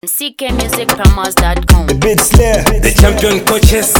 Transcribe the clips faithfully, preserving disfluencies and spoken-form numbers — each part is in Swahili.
C K music promos dot com. The Beat Slayer, the champion coaches,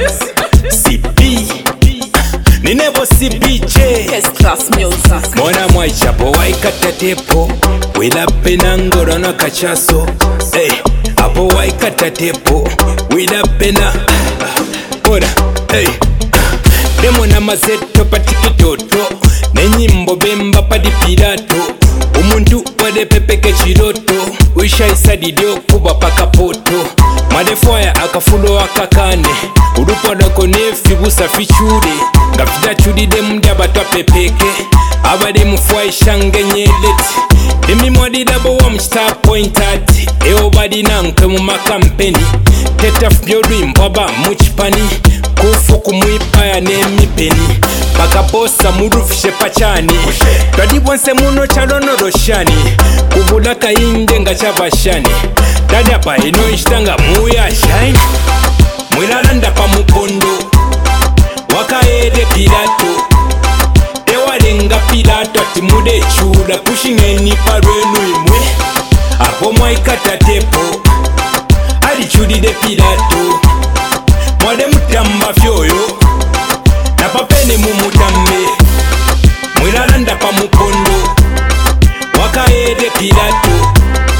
C B, Ninebo C B J, First class music. Mona mwaichapo waikata tepo, wila penangoro na kachaso. Hey, apo waikata tepo, wila pena. Ora, hey. Demo na mazeto patikitoto, nenyimbo bemba padi pirato. Umuntu wade pepeke chiroto, wisha isadidio kuba paka poto. Madefwaya akafulo akakane, urupo dako nefi busa fichuri. Ngafida chudi demu dabata pepeke, abade mfwa ishange nyeleti. Demi mwadi dabo wa mchita pointati, eo badi nankwe mumakampeni. Teta fbyori mbaba muchipani, kufu kumuipaya nemi peni. Baka bosa murufishe pachani, twadibwanse muno chalono roshani. Kubulaka inde nga chabashani, dada pa ino ishtanga muya shine. Mwilalanda pa mupondo, wakaede pilato. Ewalenga pilato ati mude chula, pushing eni parwenu imwe. Apo mwaikata tepo, ali chudi de pilato. Mwade mutamba fyoyo, na papene mumutambe. Mwilalanda pa mupondo, wakaede pilato.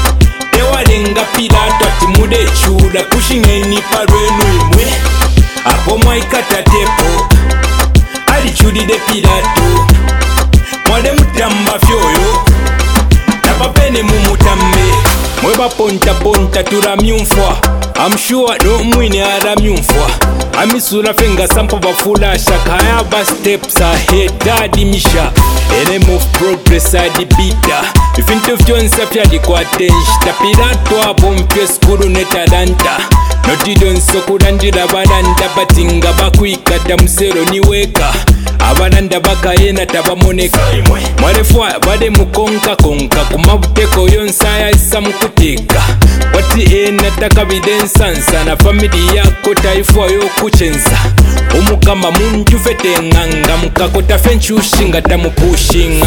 Ewalenga pilato ati mude chula, pushing eni parwenu imwe. Apo mwaikata tepo, ali chudi de pilato. Mwade mutamba fyoyo, na papene mumutambe. Mweba ponta ponta tura myumfwa, I'm sure no mwine ara myumfwa. Amisura fenga sampo bafula shaka, hayaba steps ahead daddy misha. Ene move progress adi bita, ifinto fyonsa fyadi kwa tenshi. Tapirato abo mpye skuru netalanta, notidon sokurandira balanda. Batinga bakuikata musero niweka, abalanda bakayena tabamoneka. Mwarefwa bade mukonka konka, kumabuteko yonsaya isa mukuteka. Wati ena takabidensansa, na famili yako taifwa yo kuchenza. Umukama muntu fete nganga, mukakota fenchushinga tamupushinga.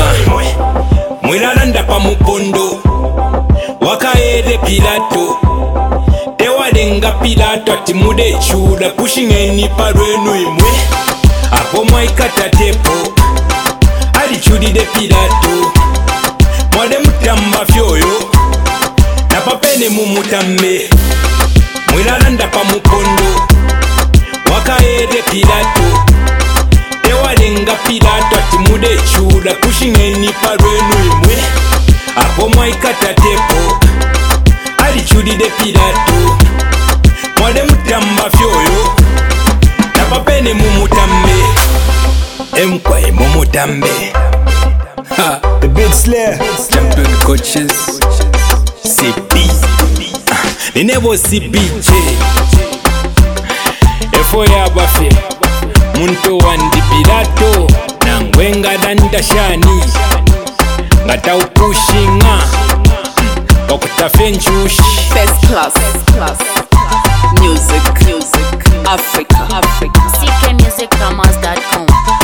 Mwilalanda pa mupondo, wakaede pilato. Ewalenga pilato ati mude chula, pushing eni parwenu imwe. Apo mwaikata tepo, ali chudi de pilato. Mwade mutamba fyoyo, na papene mumutambe. Mwilalanda pa mupondo, wakaede pilato. Ewalenga pilato ati mude chula, pushing eni parwenu imwe. Apo mwaikata tepo, ali chudi de pilato. Mwade mutamba fyoyo, na papene mumutambe. Emkwai mumutambe. Ha, The Beat Slayer, champion coaches, C B, Ninebo C B J. Efo ya bafe, muntu wandi pilato. Nangwenga danda shani, ngata upushinga, kakuta fenchushi. First class, class. Music, music. Africa, Africa. C K music promos dot com.